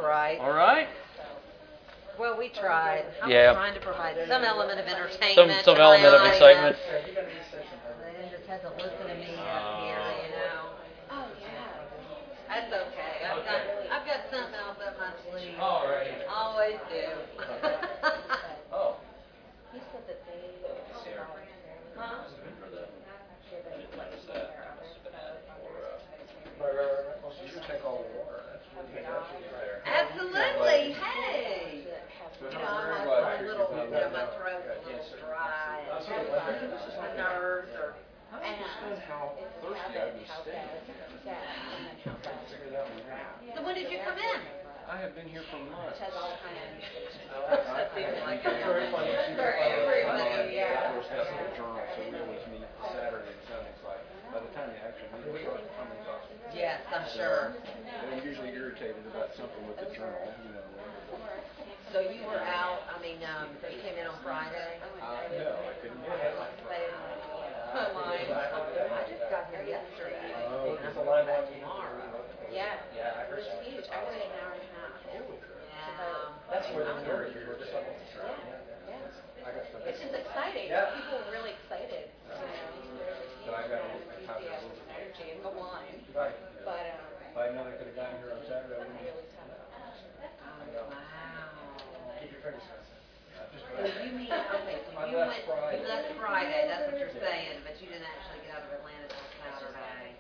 right. All right. Well, we tried. I was Yeah. trying to provide some element of entertainment. Some to my element of audience. excitement. They just had to listen to me up here, you know. Oh, yeah. That's okay. I've got something else up my sleeve. All right. Always do. Oh. He said that they Huh? You take all the water. Absolutely. Hey. You know, I'm a little, my throat's a little dry. And my nerves are. I don't understand how thirsty I would stay. So when did you come in? I have been here for months. That seems like It's very funny. for everybody. Yeah. Of course, has no journal, so we always meet Saturday and Sunday. It's like, by the time you actually meet, it's like, how many thoughts? Yes, I'm sure. They're usually irritated about something with the journal, you know. So you were out, you came in on Friday? No, I couldn't get it. I just got here yesterday. Oh, And I'm going back tomorrow. Yeah. Yeah, I heard It's huge. I waited an hour and a half. Yeah. That's where the nerve is. Just like Yeah. It's just exciting. Yeah. People are really excited. But I got Enthusiasm and energy and go on. Right. But If I know I could have gotten here on Saturday, I wouldn't have. Wow. Keep your fingers crossed. So you mean, okay, so you left Friday, that's what you're saying, but you didn't actually get out of Atlanta till Saturday.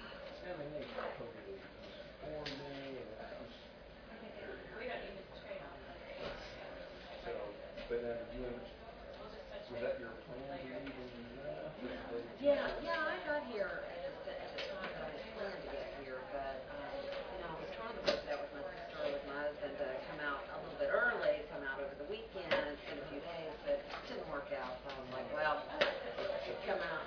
But then was that your plan to leave in Yeah, I got here at the time that I had planned to get here, but, I was trying to work it out with my sister or with my husband to come out a little bit early, come out over the weekend and spend a few days, but it didn't work out, so I was like, well, come out.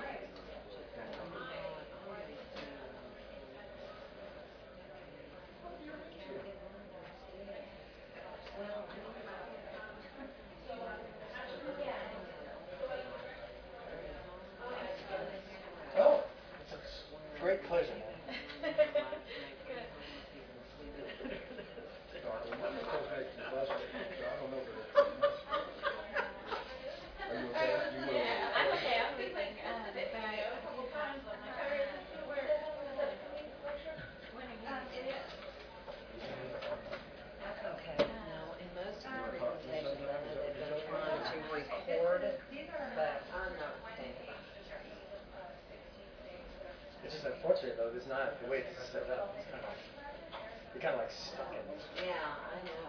Oh, it's a great pleasure, man. Okay, now, in most of the presentations, I know they've been trying to record, but I'm not saying that. It's just unfortunate though, it's not the way it's set up. It's kind of like, you're kind of like stuck in this. Yeah, I know.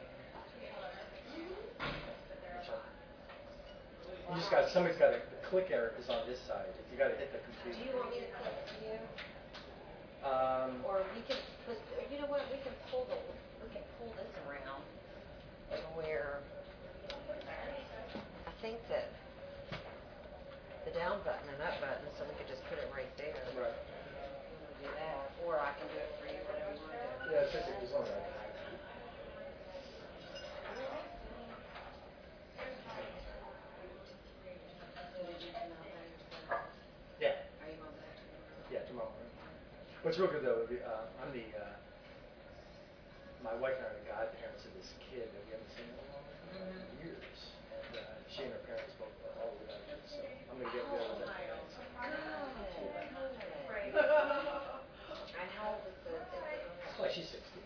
You just got, somebody's got the click error is on this side. You got to hit the Do complete. you want me to click for you? Um, Or we can put, you know what, we can pull this around to where, I think that the down button and up button, so we could just put it right there. right. Do that, or I can do it for you, whatever you want to do. Yeah, it's just as long as I. So did you come out by yourself? Yeah. Are you going back tomorrow? Yeah, tomorrow morning. What's real good though, I'm my wife and I are the godparents of this kid that we haven't seen in a long time, years. And she and her parents both are all the way out, so I'm going to get together with them tonight. So. And how old is the Well, she's 16.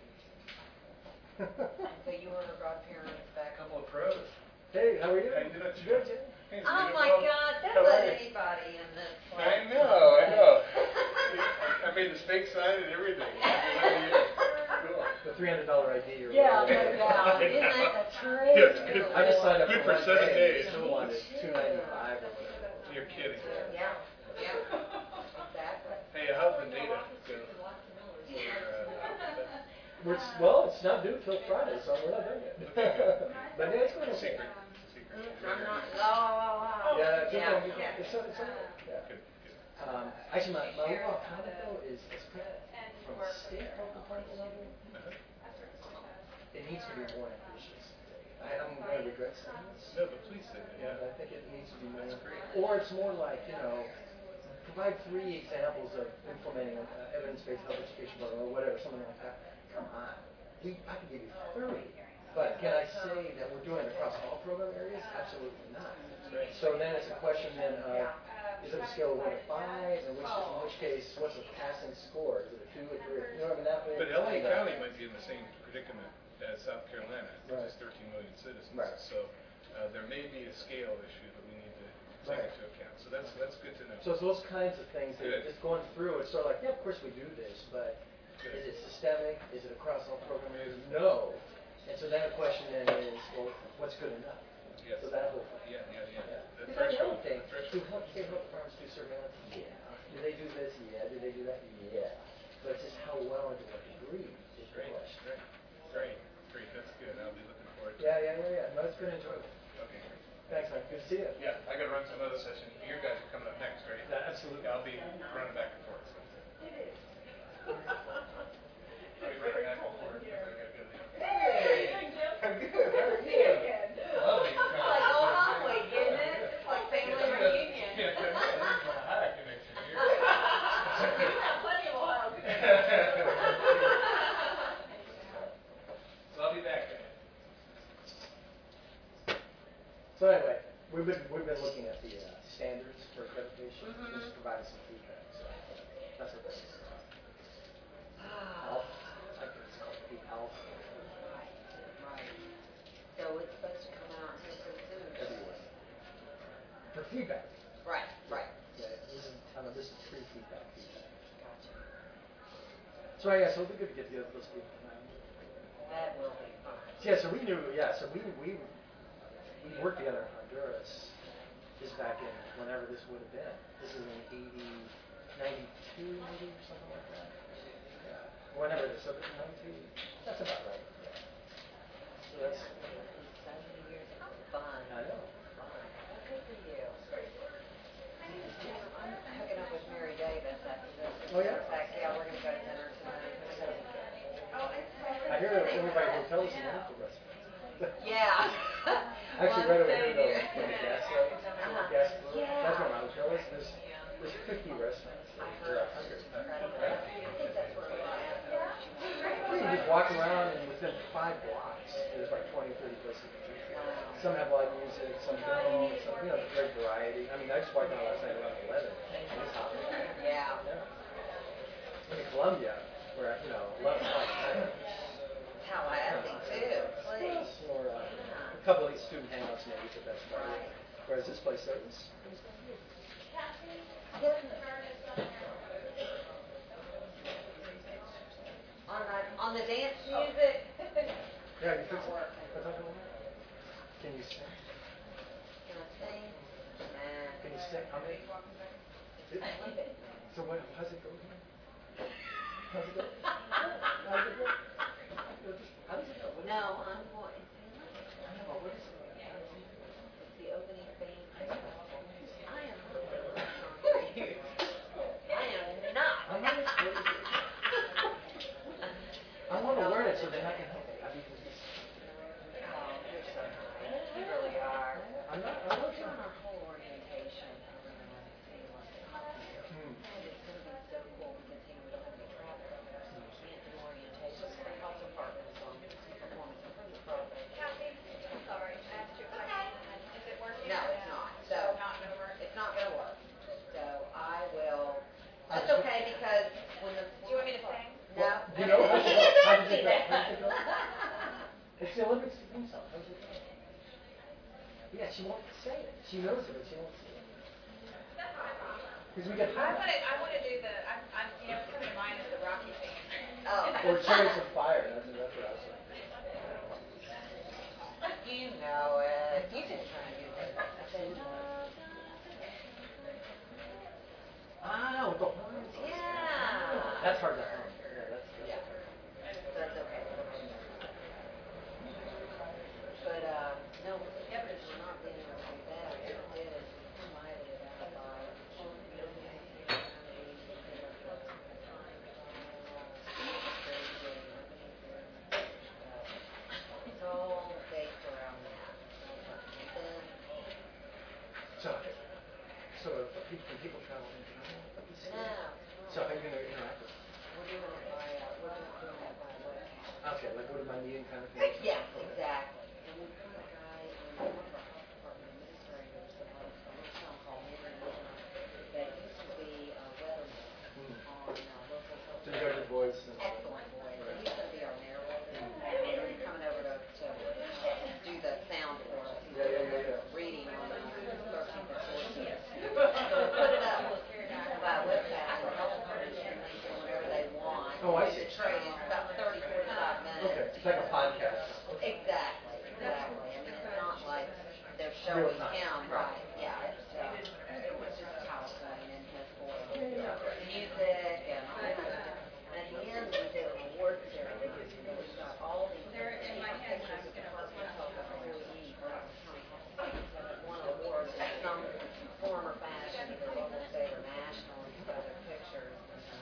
So you were her godparents back. Couple of pros. Hey, how are you? How you doing? Good, Jim? Oh my God, don't let anybody in this place. I know. I made the steak sign and everything. Cool. The $300 ID. Or Yeah, no whatever. doubt. Isn't that the truth? Yes, good. I just signed up Good for for 1 7 day. days. Still wanted $295 or whatever. You're kidding. Yeah, exactly. Hey, how's the data go? Well, it's not due till Friday, so we're not done yet. But yeah, it's going to Secret. I'm not, oh. Yeah, Yeah. it's yeah. Good. Actually, my overall comment though is from a state health department level, it needs to be more ambitious. I'm going to regret saying this. No, but please say that. Yeah, I think it needs to be more. Or it's more like, provide 3 examples of implementing an evidence-based health education program or whatever, something like that. Come on. I can give you 30. But can I say that we're doing it across all program areas? Absolutely not. So then it's a question then of, is it a scale of 1 to 5? In which case, what's a passing score? Is it a 2, a 3? You know what I mean? That way. But LA County might be in the same predicament as South Carolina, which is 13 million citizens. Right. So there may be a scale issue that we need to take into account. So that's good to know. So it's those kinds of things that just going through, it's sort of like, yeah, of course we do this, but is it systemic? Is it across all program areas? No. And so then the question then is, well, what's good enough? Yes. So that whole thing. Yeah. The Because that's the other threshold. thing. The threshold. Do Hook Farms do surveillance? Yeah. Do they do this? Yeah. Do they do that? Yeah. But it's just how well and to what degree is the Great. question. Great. That's good. I'll be looking forward to it. Yeah. No, it's been enjoyable. Okay. Thanks, man. Good to see you. Yeah, I got to run to another session. You guys are coming up next, right? Yeah, absolutely. I'll be running back and forth. So. I'll be running back and forth. Hey, I'm good. How are you? Lovely. Like old Holloway, isn't it? It's like family reunion. Yeah, this is my high connection here. You have plenty of Ohio So I'll be back. So anyway, we've been looking at the standards for accreditation, just providing some feedback. So that's what this is. ALF, I think it's called the ALF. Right. So it's supposed to come out here pretty soon. Everywhere. For feedback. Right. Yeah, this is pre-feedback. Gotcha. So yeah, so it'll be good to get the those people around. That will be fun. Yeah, so we knew. Yeah, so we worked together in Honduras. This back in whenever this would have been. This is in 92 maybe or something like that. Yeah. Whenever this, so 92. That's about right. Yeah. So that's. 70 years. How fun. I know. Good for you. I'm hooking up with Mary Davis after this. Oh, yeah? In fact, yeah, we're going to go to dinner tonight. I hear that everybody hotels is wonderful restaurants. Yeah. I actually read over here though, in the gas rate, Yeah. that's where my hotel is. There's 50 restaurants. I There are heard. 100. Incredible. I think that's where we are. You just walk around and within 5 blocks, there's like 20, 30 places to eat. Some have live music, some don't, some, you know, there's great variety. I mean, I just walked out last night around 11, and it's hot. Yeah. In Colombia, where, 11 o'clock at night. Tallahassee too, please. Or a couple of student hangouts maybe, but that's about it. Whereas this place, there was. On the dance music. Yeah, you fix it. What's that going on? Can you sing? Can I sing? Nah. Can you sing? How many? So what? How's it go here? How's it go? How's it go? How does it go? No, I'm going. I know, but what is it? It's the opening theme. I am not. I'm not. What is it? I want to learn it so then I can help you. I mean, Oh, you're so nice. You really are. I'm not. We're doing our whole orientation. Hmm. It's going to be so cool because we don't have any traffic. We can't do orientation. It's going to cost a apartment, so I'm going to see performance in front of the profit. Kathy, I'm sorry, I asked you a question. Is it working? No, it's not. So Not gonna work? it's not going to work. So I will. That's okay because when the. Do you want me to sing? No. Do you know how does it go? How does it go? How does it go? It's the Olympics theme song. How does it go? Yeah, she won't say it. She knows it, but she won't say it. Because we get high. I wanna do the, what's coming to mind is the Rocky theme. Oh. Or Chariots of Fire. That's what I was saying. You know it. You just trying to use it. I said, no. Ah, with the horns. Yeah. That's hard to hum. Yeah, that's Yeah. That's okay. But, no, yeah, but it's not being able to do that. What it did is provided it out by, it's all based around that. And then, So can people travel international? Like you said? no. So how are you going to interact with them? We're doing it by web. Okay, like go to my meeting kind of thing? Yeah, Okay. exactly. And we've got a guy in one of our health department administrators, a little town called Marion, that used to be a weatherman on local health. So you got your voice and... Excellent voice. And he's going to be our narrator. And he's coming over to do the sound for us. He's Yeah. reading on the 13th and 14th. So we'll put it up by webcast and health department can listen whenever they want. Oh, I Do see. the training. It's about 30, 45 minutes. Okay, it's like a podcast. Exactly. I mean, it's not like they're Real showing time. him, right, yeah, it's just PowerPoint and his voice, music and all kinds of different. And at the end, we did an award ceremony, so we've got all these They're in my head when I pictures was of gonna look department it health up. employees, won awards, and some former fashion, either local, state, or national, and put their pictures.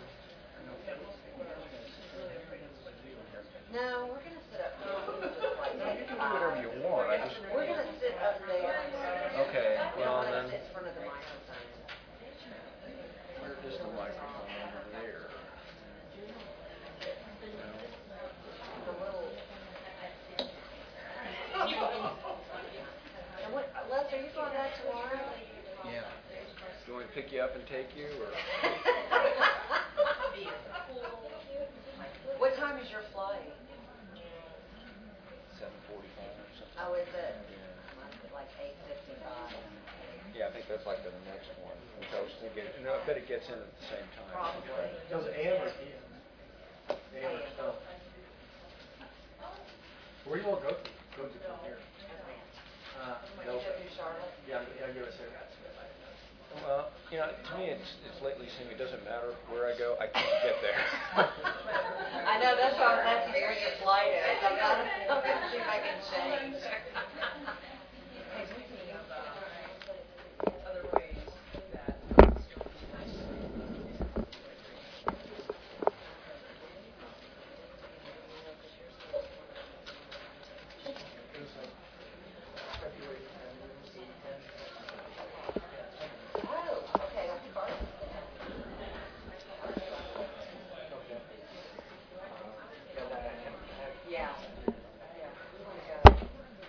No, we're gonna sit up here. No, you can do whatever you want, I just... We're gonna sit up there. Okay, We don't well wanna then, sit in front of the microphone. where is the microphone over there? The little. And what, Les, are you going back tomorrow? Yeah. Do you want me to pick you up and take you, or? What time is your flight? 7:45 or something. Oh, is it? Yeah. Mine's at like 8:55. Yeah, I think that's like the next one, which I was thinking, no, I bet it gets in at the same time. Probably. That was AM or PM? AM or AM. so. Where do you all go to? Go to from here? You No. go through Charlotte? Yeah, I go to Sarah. Well, you know, to me, it's lately seemed it doesn't matter where I go, I can't get there. I know, that's why I was asking you what your flight is. I gotta see if I can change. Other ways that Oh, okay, that's Carson. Yeah. Yeah. We wanna go.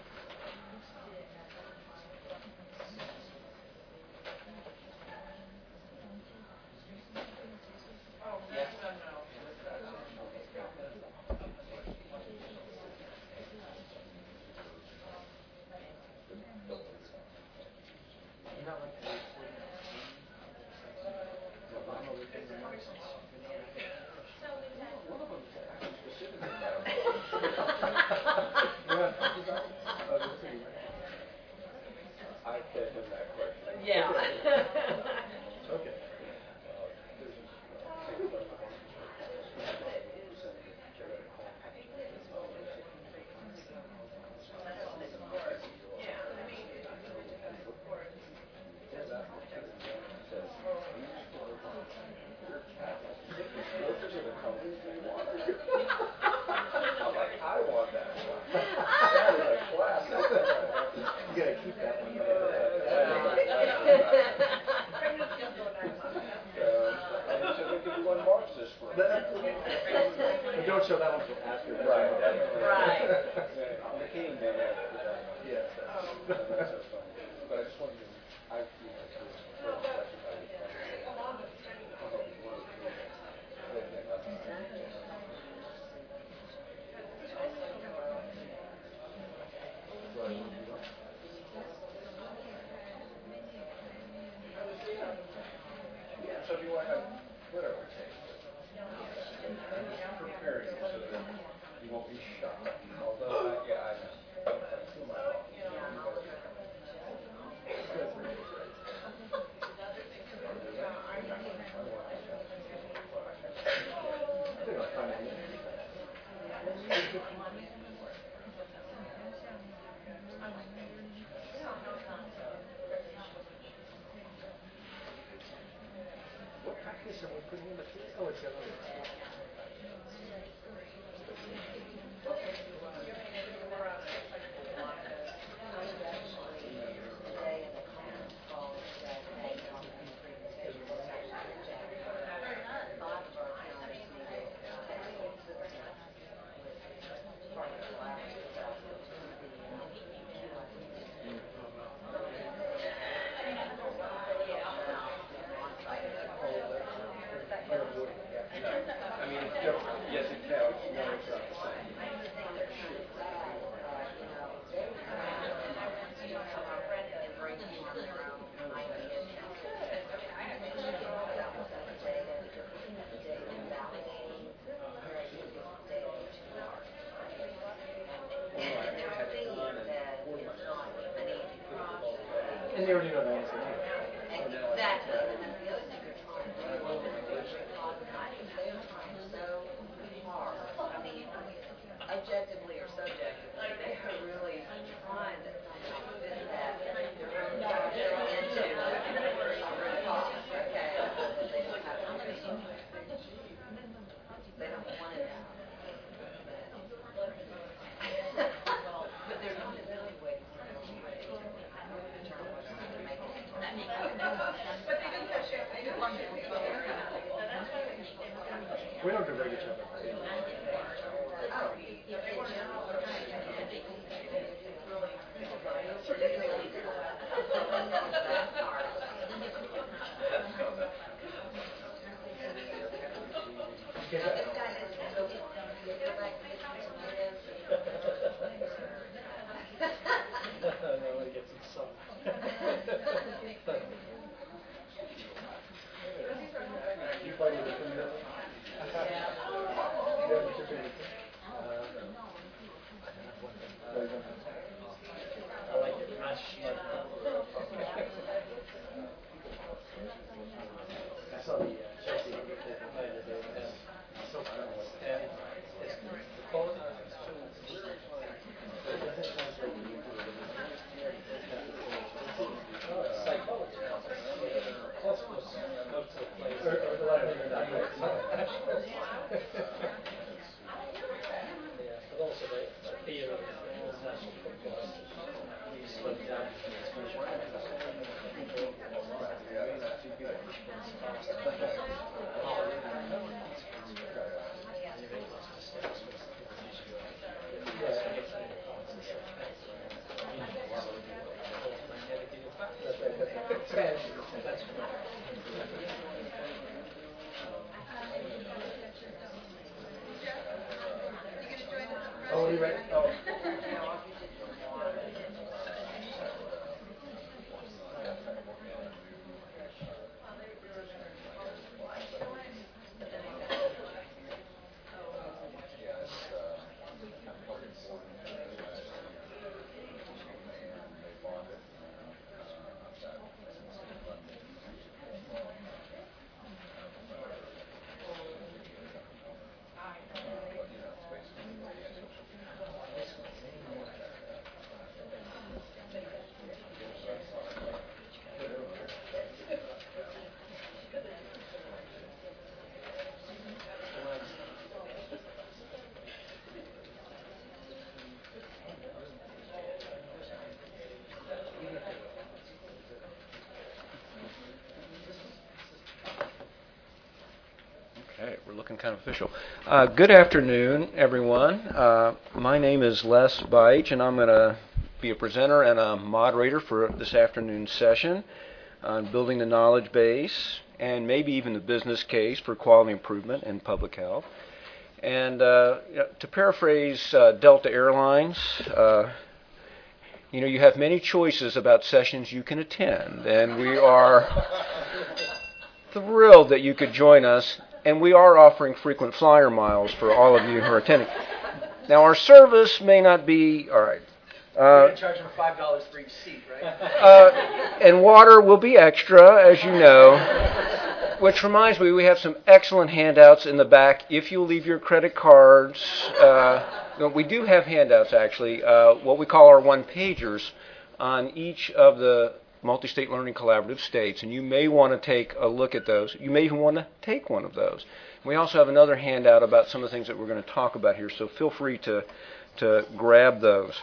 I fed him that question. Yeah. Okay. I'm like, I want that one. That is a classic. You gotta keep that one. And he said we could do one March this spring. But don't show that one until after. Right. Right. I'm the king, man. Yeah. That's so funny. But I just wanted to, yeah, so if you want to have whatever it takes. Prepare you so that you won't be shocked. Although, yeah, I feel my fault. What practice are we putting in the field? Oh, it's got Today in the conference call, that they talked about the presentation, was actually Jack. 5 of our counties needed, Yes, it counts. No, it's not the same. And they already know the answer. Exactly. And that's the other thing they're trying to do. They're trying so hard. I mean, objectively or subjectively, they are really trying to somehow fit that into root cause. Okay. They don't have to. They don't want it out. But they're not really waiting for it to determine whether to make it. But they didn't have champagne. We don't do very good job. No, I get some sun. You play with the finger? I like it. I saw the Chelsea play today, and it's so fun. And it's the quality is so weird. But it doesn't translate to you. Psychology. Plus, go to the place. Or the letter you're not doing. Yeah, but also the theater of national football. We slow down. Oh, you ready? Oh. Okay, we're looking kind of official. Good afternoon, everyone. My name is Les Beich, and I'm going to be a presenter and a moderator for this afternoon's session on building the knowledge base and maybe even the business case for quality improvement in public health. And to paraphrase Delta Airlines, you have many choices about sessions you can attend, and we are thrilled that you could join us. And we are offering frequent flyer miles for all of you who are attending. Now, our service may not be, all right. We're going to charge them $5 for each seat, right? And water will be extra, as you know. Which reminds me, we have some excellent handouts in the back. If you'll leave your credit cards, we do have handouts, actually, what we call our one-pagers on each of the Multi-State Learning Collaborative states, and you may want to take a look at those. You may even want to take one of those. We also have another handout about some of the things that we're going to talk about here, so feel free to grab those.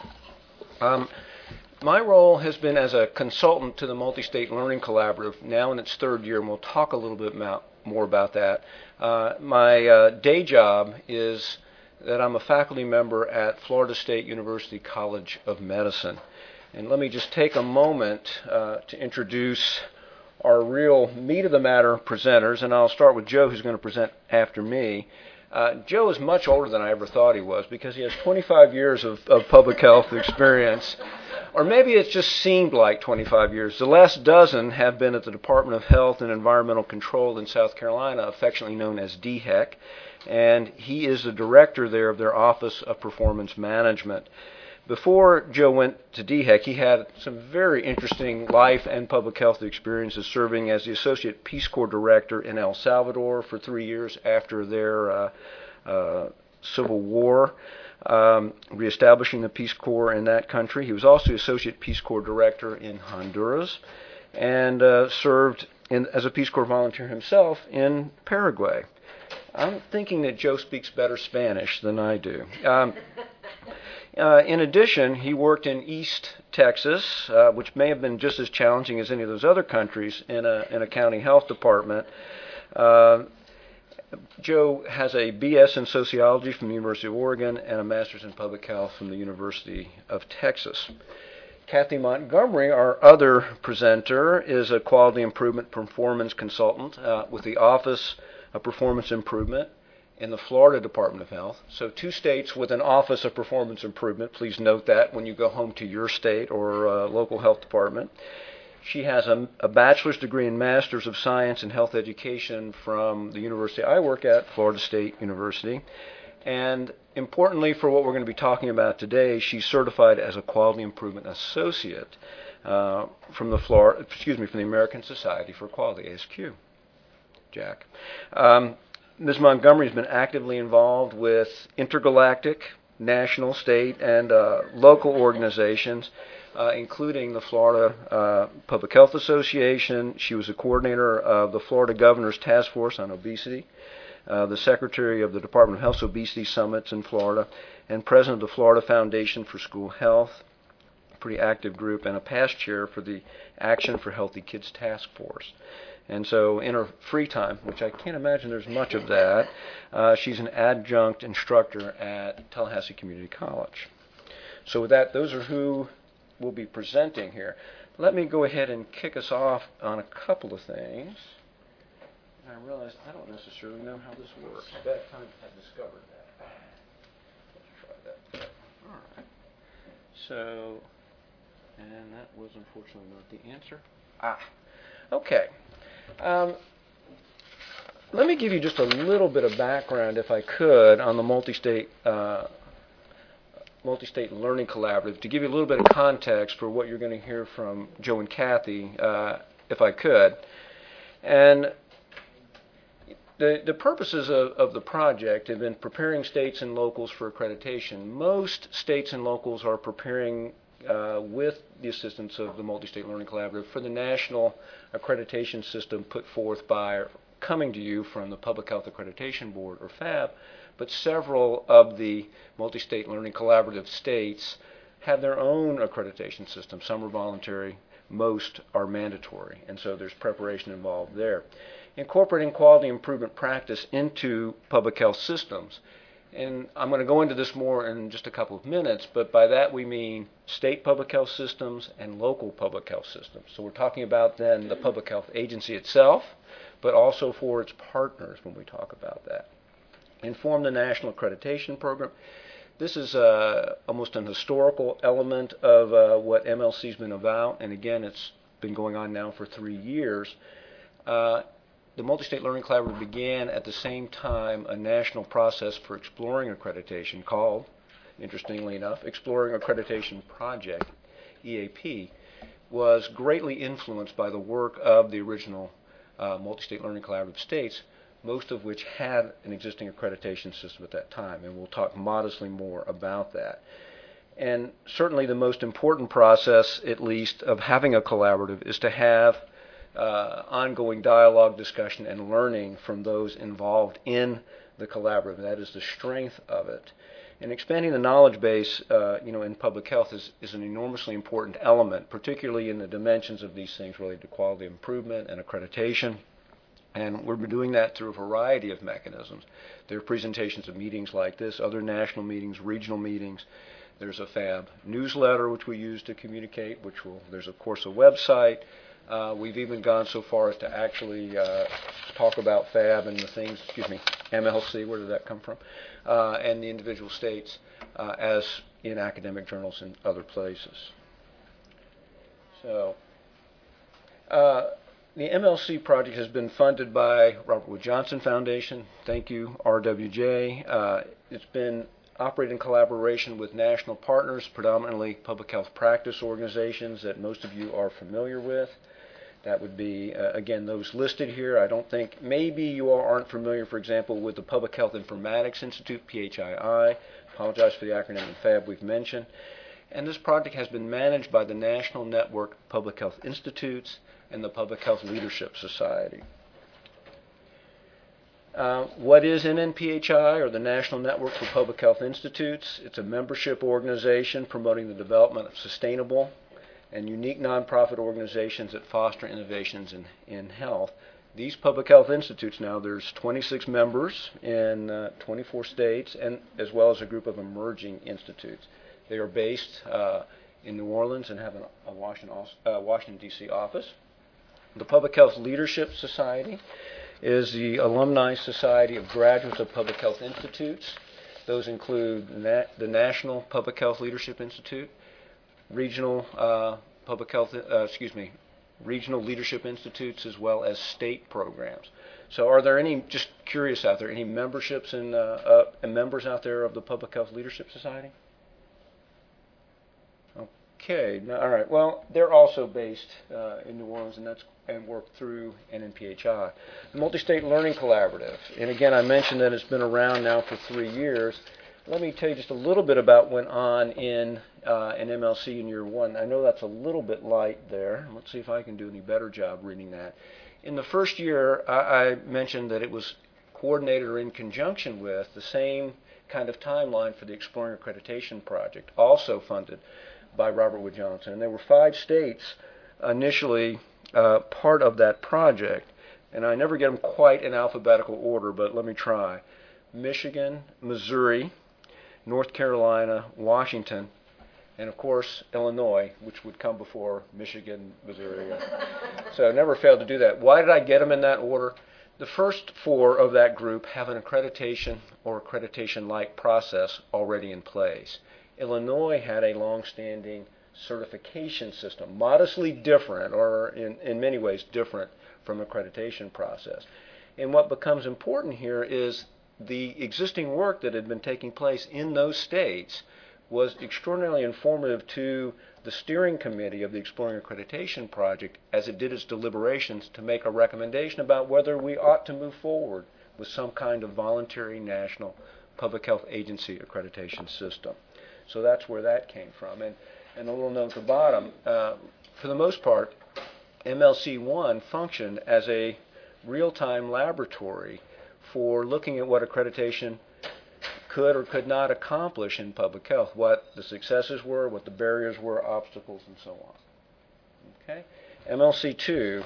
My role has been as a consultant to the Multi-State Learning Collaborative, now in its third year, and we'll talk a little bit more about that. My day job is that I'm a faculty member at Florida State University College of Medicine. And let me just take a moment to introduce our real meat of the matter presenters, and I'll start with Joe, who's going to present after me. Joe is much older than I ever thought he was because he has 25 years of public health experience. Or maybe it's just seemed like 25 years. The last dozen have been at the Department of Health and Environmental Control in South Carolina, affectionately known as DHEC, and he is the director there of their Office of Performance Management. Before Joe went to DHEC, he had some very interesting life and public health experiences serving as the Associate Peace Corps Director in El Salvador for 3 years after their civil war, reestablishing the Peace Corps in that country. He was also Associate Peace Corps Director in Honduras and served as a Peace Corps volunteer himself in Paraguay. I'm thinking that Joe speaks better Spanish than I do. In addition, he worked in East Texas, which may have been just as challenging as any of those other countries in a county health department. Joe has a B.S. in sociology from the University of Oregon and a master's in public health from the University of Texas. Kathy Montgomery, our other presenter, is a quality improvement performance consultant with the Office of Performance Improvement in the Florida Department of Health. So 2 states with an Office of Performance Improvement. Please note that when you go home to your state or local health department. She has a bachelor's degree and master's of science in health education from the university I work at, Florida State University. And importantly for what we're going to be talking about today, she's certified as a quality improvement associate from the American Society for Quality, ASQ. Jack. Ms. Montgomery has been actively involved with intergalactic, national, state, and local organizations, including the Florida Public Health Association. She was a coordinator of the Florida Governor's Task Force on Obesity, the secretary of the Department of Health's Obesity Summits in Florida, and president of the Florida Foundation for School Health, a pretty active group, and a past chair for the Action for Healthy Kids Task Force. And so in her free time, which I can't imagine there's much of that, she's an adjunct instructor at Tallahassee Community College. So with that, those are who will be presenting here. Let me go ahead and kick us off on a couple of things. I realize I don't necessarily know how this works. Bad time I discovered that. Let's try that. All right. So, and that was unfortunately not the answer. Okay. Let me give you just a little bit of background, if I could, on the multi-state learning collaborative, to give you a little bit of context for what you're going to hear from Joe and Kathy, if I could. And the purposes of the project have been preparing states and locals for accreditation. Most states and locals are preparing with the assistance of the Multi-State Learning Collaborative for the national accreditation system put forth by coming to you from the Public Health Accreditation Board, or FAB, but several of the Multi-State Learning Collaborative states have their own accreditation system. Some are voluntary, most are mandatory, and so there's preparation involved there. Incorporating quality improvement practice into public health systems. And I'm going to go into this more in just a couple of minutes, but by that we mean state public health systems and local public health systems. So we're talking about then the public health agency itself, but also for its partners when we talk about that. Inform the national accreditation program. This is almost an historical element of what MLC's been about, and again, it's been going on now for 3 years. The Multi-State Learning Collaborative began at the same time a national process for exploring accreditation called, interestingly enough, Exploring Accreditation Project, EAP, was greatly influenced by the work of the original Multi-State Learning Collaborative states, most of which had an existing accreditation system at that time, and we'll talk modestly more about that. And certainly the most important process, at least, of having a collaborative is to have ongoing dialogue, discussion, and learning from those involved in the collaborative. That is the strength of it. And expanding the knowledge base, in public health is an enormously important element, particularly in the dimensions of these things related to quality improvement and accreditation. And we're doing that through a variety of mechanisms. There are presentations of meetings like this, other national meetings, regional meetings. There's a FAB newsletter which we use to communicate, there's of course a website. We've even gone so far as to actually talk about FAB and the things, MLC, where did that come from, and the individual states as in academic journals and other places. So, the MLC project has been funded by Robert Wood Johnson Foundation. Thank you, RWJ. It's been operated in collaboration with national partners, predominantly public health practice organizations that most of you are familiar with. That would be, again, those listed here. I don't think, maybe you all aren't familiar, for example, with the Public Health Informatics Institute, PHII. Apologize for the acronym and FAB we've mentioned. And this project has been managed by the National Network of Public Health Institutes and the Public Health Leadership Society. What is NNPHI, or the National Network for Public Health Institutes? It's a membership organization promoting the development of sustainable and unique nonprofit organizations that foster innovations in health. These public health institutes now, there's 26 members in 24 states, and as well as a group of emerging institutes. They are based in New Orleans and have a Washington, D.C. office. The Public Health Leadership Society is the alumni society of graduates of public health institutes. Those include the National Public Health Leadership Institute, regional regional leadership institutes, as well as state programs. So, are there any? Just curious out there, any memberships and members out there of the Public Health Leadership Society? Okay, all right. Well, they're also based in New Orleans, and work through NNPHI. The Multi-State Learning Collaborative, and again, I mentioned that it's been around now for 3 years. Let me tell you just a little bit about what went on in an MLC in year one. I know that's a little bit light there. Let's see if I can do any better job reading that. In the first year, I mentioned that it was coordinated or in conjunction with the same kind of timeline for the Exploring Accreditation Project, also funded by Robert Wood Johnson. And there were 5 states initially part of that project. And I never get them quite in alphabetical order, but let me try. Michigan, Missouri, North Carolina, Washington, and of course Illinois, which would come before Michigan, Missouri. So I never failed to do that. Why did I get them in that order? The first 4 of that group have an accreditation or accreditation-like process already in place. Illinois had a long-standing certification system, modestly different, or in many ways different from accreditation process. And what becomes important here is the existing work that had been taking place in those states was extraordinarily informative to the steering committee of the Exploring Accreditation Project as it did its deliberations to make a recommendation about whether we ought to move forward with some kind of voluntary national public health agency accreditation system. So that's where that came from. And a little note at the bottom, for the most part, MLC1 functioned as a real-time laboratory for looking at what accreditation could or could not accomplish in public health, what the successes were, what the barriers were, obstacles, and so on. Okay, MLC2.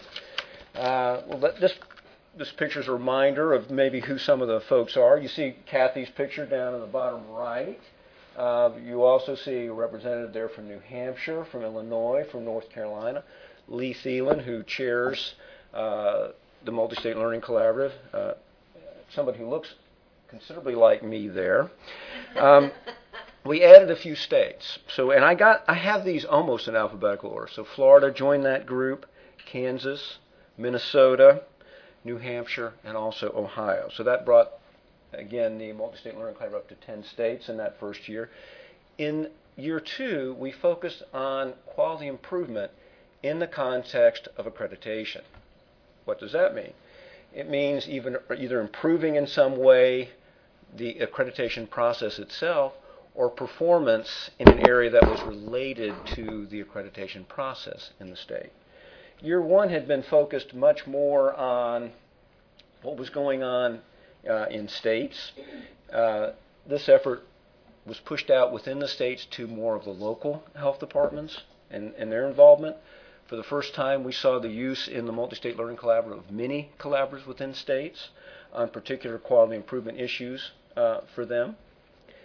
This picture is a reminder of maybe who some of the folks are. You see Kathy's picture down in the bottom right. You also see a representative there from New Hampshire, from Illinois, from North Carolina. Lee Thielen, who chairs the Multi-State Learning Collaborative. Somebody who looks considerably like me there. We added a few states. So, and I have these almost in alphabetical order. So Florida joined that group, Kansas, Minnesota, New Hampshire, and also Ohio. So that brought, again, the Multi-State Learning Collaborative up to 10 states in that first year. In year 2, we focused on quality improvement in the context of accreditation. What does that mean? It means either improving in some way the accreditation process itself or performance in an area that was related to the accreditation process in the state. Year 1 had been focused much more on what was going on in states. This effort was pushed out within the states to more of the local health departments and their involvement. For the first time, we saw the use in the Multi-State Learning Collaborative of mini collaboratives within states on particular quality improvement issues for them.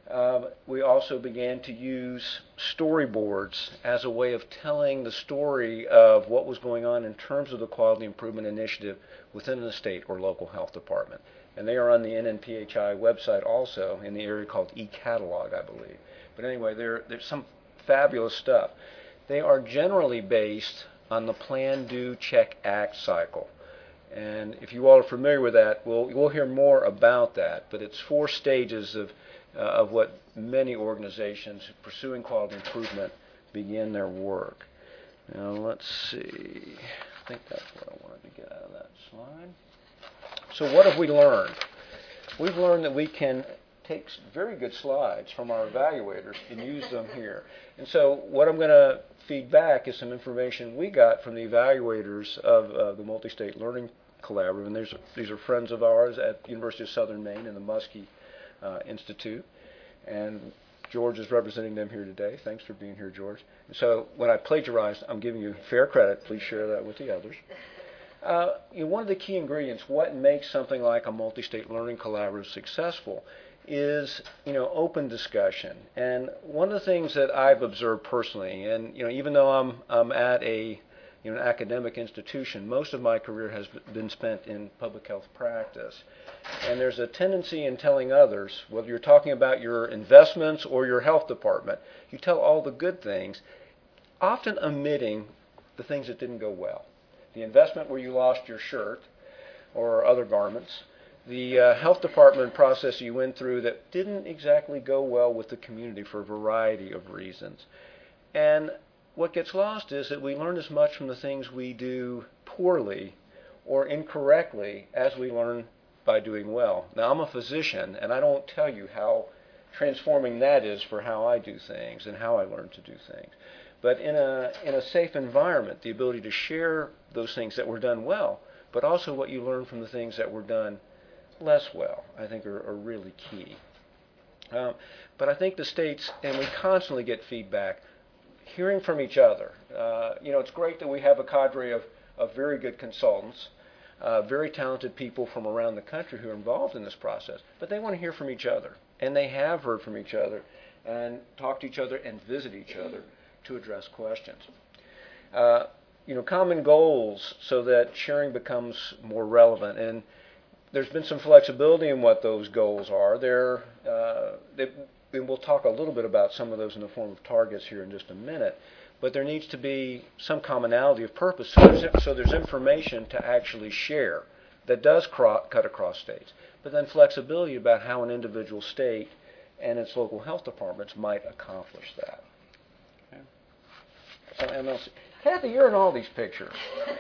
We also began to use storyboards as a way of telling the story of what was going on in terms of the quality improvement initiative within the state or local health department. And they are on the NNPHI website also in the area called e-catalog, I believe. But anyway, there's some fabulous stuff. They are generally based on the Plan, Do, Check, Act cycle. And if you all are familiar with that, we'll hear more about that. But it's 4 stages of what many organizations pursuing quality improvement begin their work. Now let's see. I think that's what I wanted to get out of that slide. So what have we learned? We've learned that we can take very good slides from our evaluators and use them here. And so what I'm going to feed back is some information we got from the evaluators of the Multi-State Learning Collaborative. And these are friends of ours at the University of Southern Maine and the Muskie Institute. And George is representing them here today. Thanks for being here, George. So when I plagiarized, I'm giving you fair credit. Please share that with the others. One of the key ingredients, what makes something like a multi-state learning collaborative successful, is open discussion. And one of the things that I've observed personally, and even though I'm at an academic institution, most of my career has been spent in public health practice. And there's a tendency in telling others, whether you're talking about your investments or your health department, you tell all the good things, often omitting the things that didn't go well. The investment where you lost your shirt or other garments, the health department process you went through that didn't exactly go well with the community for a variety of reasons. And what gets lost is that we learn as much from the things we do poorly or incorrectly as we learn by doing well. Now, I'm a physician, and I don't tell you how transforming that is for how I do things and how I learn to do things. But in a safe environment, the ability to share those things that were done well, but also what you learn from the things that were done less well, I think are really key. But I think the states, and we constantly get feedback, hearing from each other. It's great that we have a cadre of very good consultants, very talented people from around the country who are involved in this process, but they want to hear from each other. And they have heard from each other and talk to each other and visit each other to address questions. Common goals so that sharing becomes more relevant. And there's been some flexibility in what those goals are. And we'll talk a little bit about some of those in the form of targets here in just a minute. But there needs to be some commonality of purpose so there's information to actually share that does cut across states. But then flexibility about how an individual state and its local health departments might accomplish that. So MLC. Kathy, you're in all these pictures.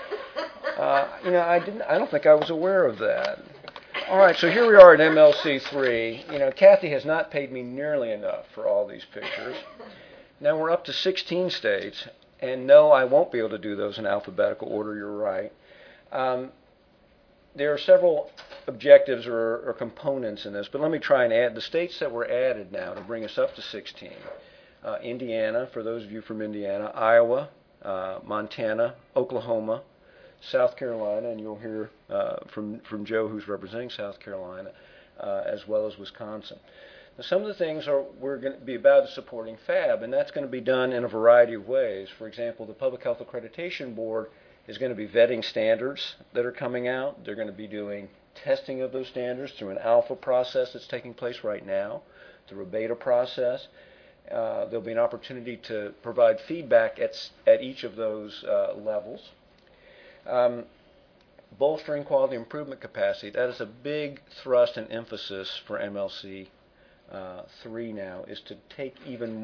I don't think I was aware of that. All right, so here we are at MLC3. Kathy has not paid me nearly enough for all these pictures. Now we're up to 16 states, and no, I won't be able to do those in alphabetical order, you're right. There are several objectives or components in this, but let me try and add the states that were added now to bring us up to 16. Indiana, for those of you from Indiana, Iowa, Montana, Oklahoma, South Carolina, and you'll hear from Joe, who's representing South Carolina, as well as Wisconsin. Now, some of the things we're going to be about supporting FAB, and that's going to be done in a variety of ways. For example, the Public Health Accreditation Board is going to be vetting standards that are coming out. They're going to be doing testing of those standards through an alpha process that's taking place right now, through a beta process. There'll be an opportunity to provide feedback at each of those levels. Bolstering quality improvement capacity, that is a big thrust and emphasis for MLC 3 now, is to take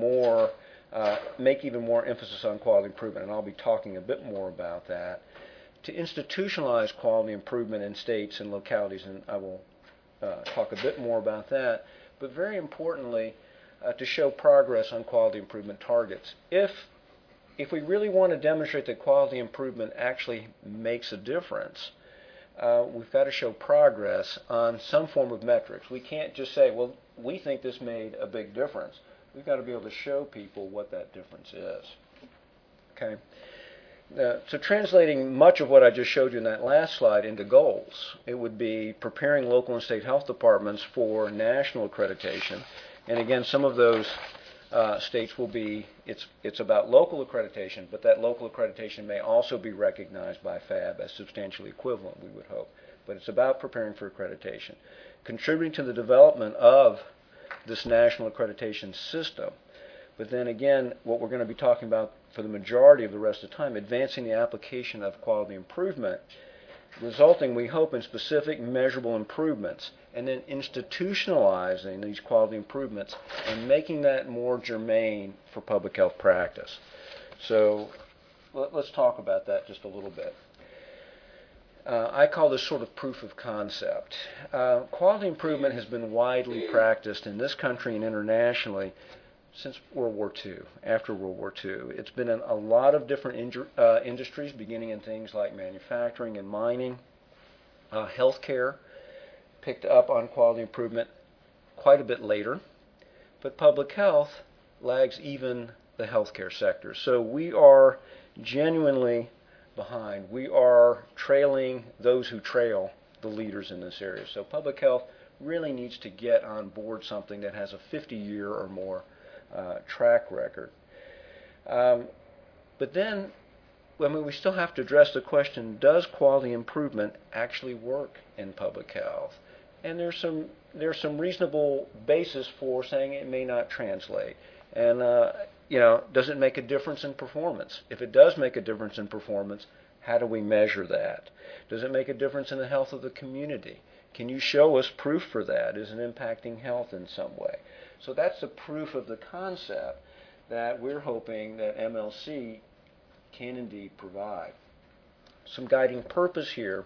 make even more emphasis on quality improvement, and I'll be talking a bit more about that. To institutionalize quality improvement in states and localities, and I will talk a bit more about that, but very importantly, to show progress on quality improvement targets. If we really want to demonstrate that quality improvement actually makes a difference, we've got to show progress on some form of metrics. We can't just say, well, we think this made a big difference. We've got to be able to show people what that difference is. Okay. So translating much of what I just showed you in that last slide into goals, it would be preparing local and state health departments for national accreditation And again, some of those states will be, it's about local accreditation, but that local accreditation may also be recognized by FAB as substantially equivalent, we would hope. But it's about preparing for accreditation. Contributing to the development of this national accreditation system. But then again, what we're going to be talking about for the majority of the rest of the time, advancing the application of quality improvement, resulting, we hope, in specific measurable improvements, and then institutionalizing these quality improvements and making that more germane for public health practice. So let's talk about that just a little bit. I call this sort of proof of concept. Quality improvement has been widely practiced in this country and internationally since World War II, after World War II. It's been in a lot of different industries, beginning in things like manufacturing and mining. Healthcare picked up on quality improvement quite a bit later, but public health lags even the healthcare sector. So we are genuinely behind. We are trailing those who trail the leaders in this area. So public health really needs to get on board something that has a 50-year or more track record. But then, we still have to address the question, does quality improvement actually work in public health? And there's some reasonable basis for saying it may not translate. And, does it make a difference in performance? If it does make a difference in performance, how do we measure that? Does it make a difference in the health of the community? Can you show us proof for that? Is it impacting health in some way? So that's the proof of the concept that we're hoping that MLC can indeed provide. Some guiding purpose here.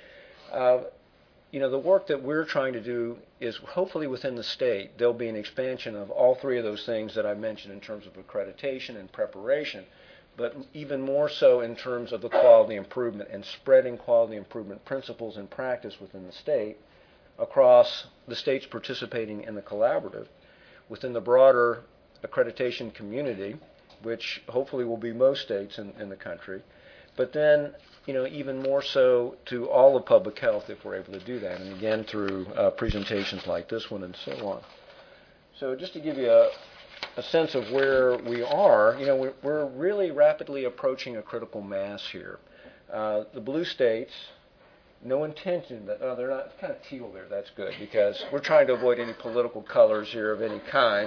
The work that we're trying to do is hopefully within the state, there'll be an expansion of all three of those things that I mentioned in terms of accreditation and preparation, but even more so in terms of the quality improvement and spreading quality improvement principles and practice within the state across the states participating in the collaborative, within the broader accreditation community, which hopefully will be most states in the country, but then even more so to all of public health if we're able to do that, and again through presentations like this one and so on. So just to give you a sense of where we are, we're really rapidly approaching a critical mass here. The blue states, no intention that, they're not, kind of teal there, that's good, because we're trying to avoid any political colors here of any kind.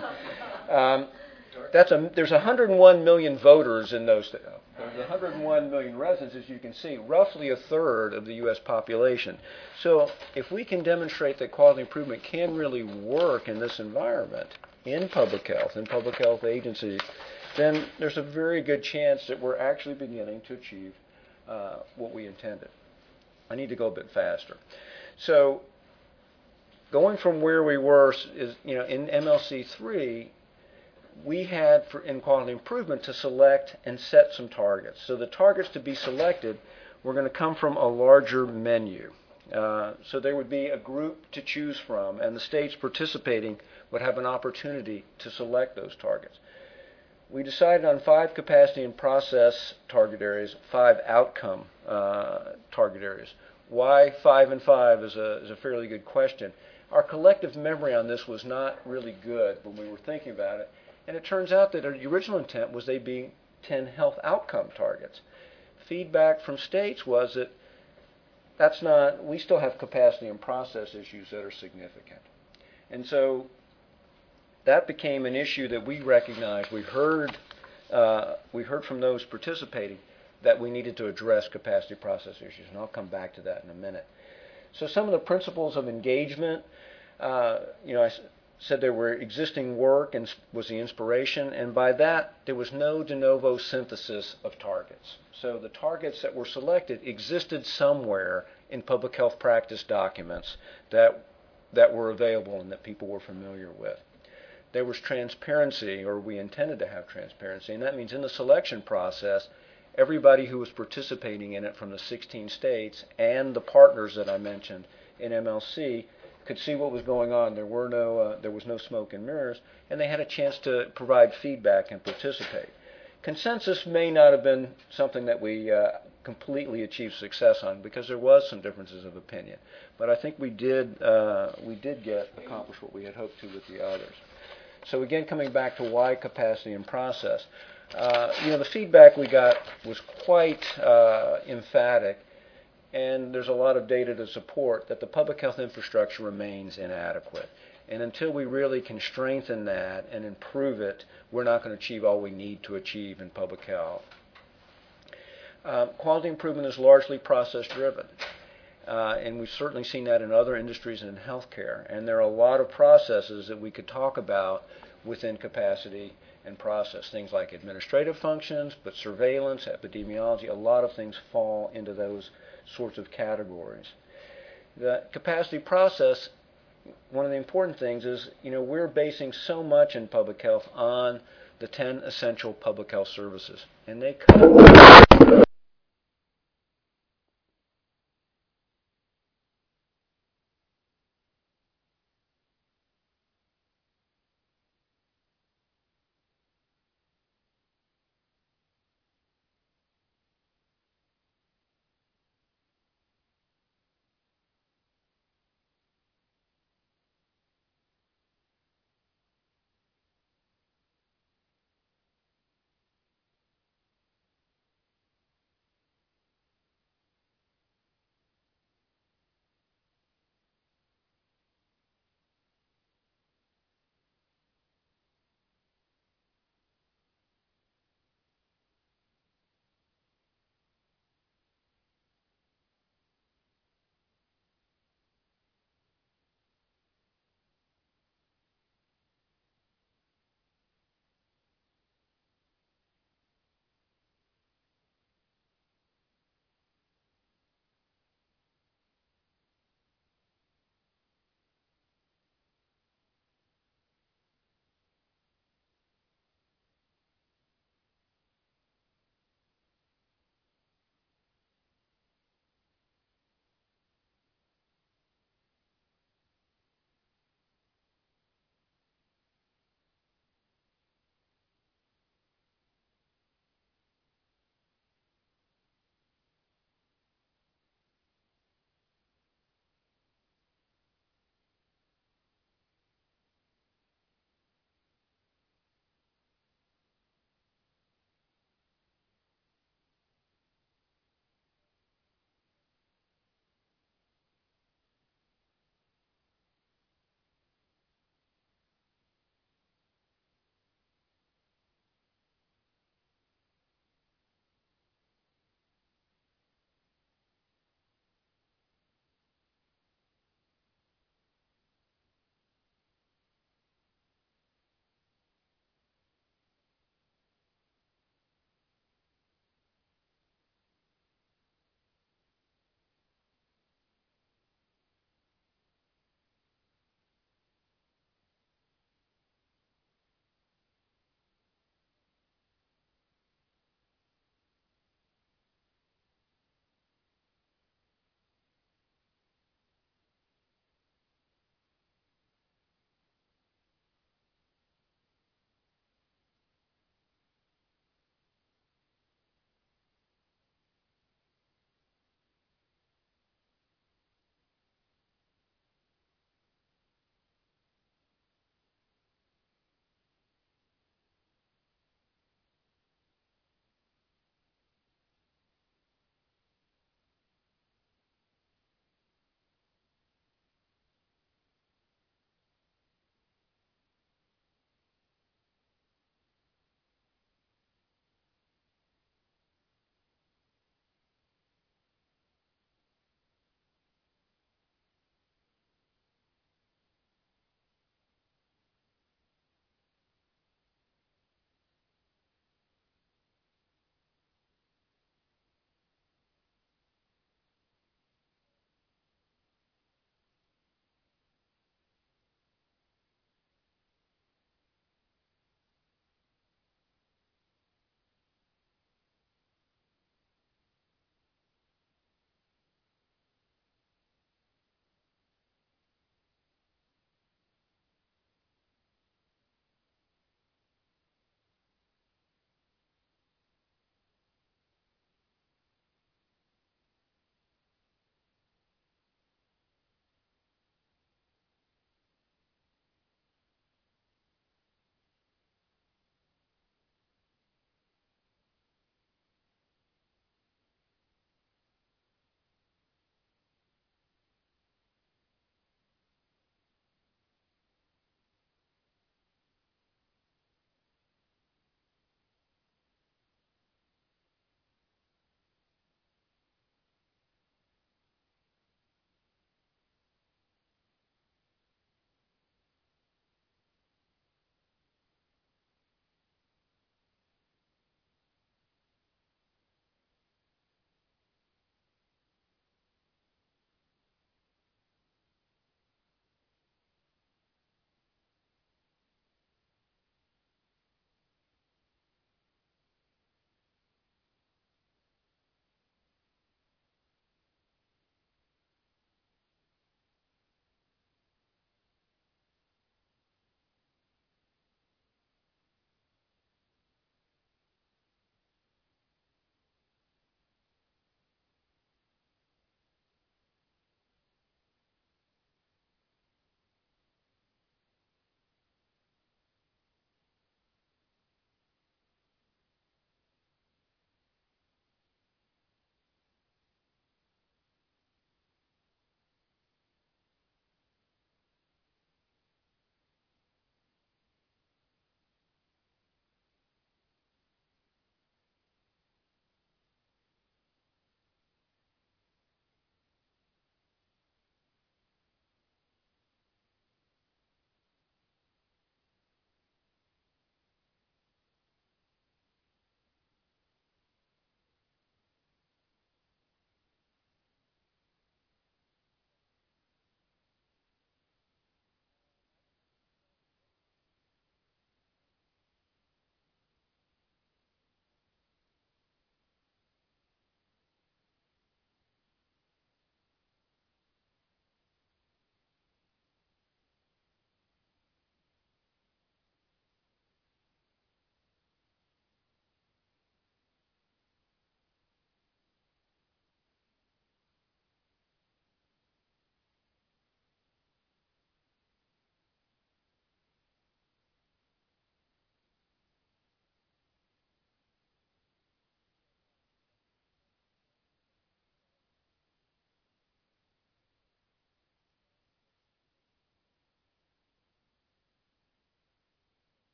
There's 101 million voters in those states. There's 101 million residents, as you can see, roughly a third of the U.S. population. So if we can demonstrate that quality improvement can really work in this environment, in public health agencies, then there's a very good chance that we're actually beginning to achieve what we intended. I need to go a bit faster. So going from where we were in MLC 3, we had in quality improvement to select and set some targets. So the targets to be selected were going to come from a larger menu. So there would be a group to choose from, and the states participating would have an opportunity to select those targets. We decided on 5 capacity and process target areas, 5 outcome target areas. Why 5 and 5 is a fairly good question. Our collective memory on this was not really good when we were thinking about it, and it turns out that the original intent was they be 10 health outcome targets. Feedback from states was that that's not, we still have capacity and process issues that are significant. And so that became an issue that we recognized. We heard from those participating that we needed to address capacity process issues, and I'll come back to that in a minute. So some of the principles of engagement, I said there were existing work and was the inspiration, and by that there was no de novo synthesis of targets. So the targets that were selected existed somewhere in public health practice documents that were available and that people were familiar with. There was transparency, or we intended to have transparency, and that means in the selection process, everybody who was participating in it from the 16 states and the partners that I mentioned in MLC could see what was going on. There was no smoke and mirrors, and they had a chance to provide feedback and participate. Consensus may not have been something that we completely achieved success on because there was some differences of opinion, but I think we did accomplish what we had hoped to with the others. So again, coming back to why capacity and process. The feedback we got was quite emphatic, and there's a lot of data to support that the public health infrastructure remains inadequate. And until we really can strengthen that and improve it, we're not going to achieve all we need to achieve in public health. Quality improvement is largely process-driven, and we've certainly seen that in other industries and in healthcare. And there are a lot of processes that we could talk about within capacity and process, things like administrative functions, but surveillance, epidemiology, a lot of things fall into those sorts of categories. The capacity process, one of the important things is, we're basing so much in public health on the 10 essential public health services, and they cover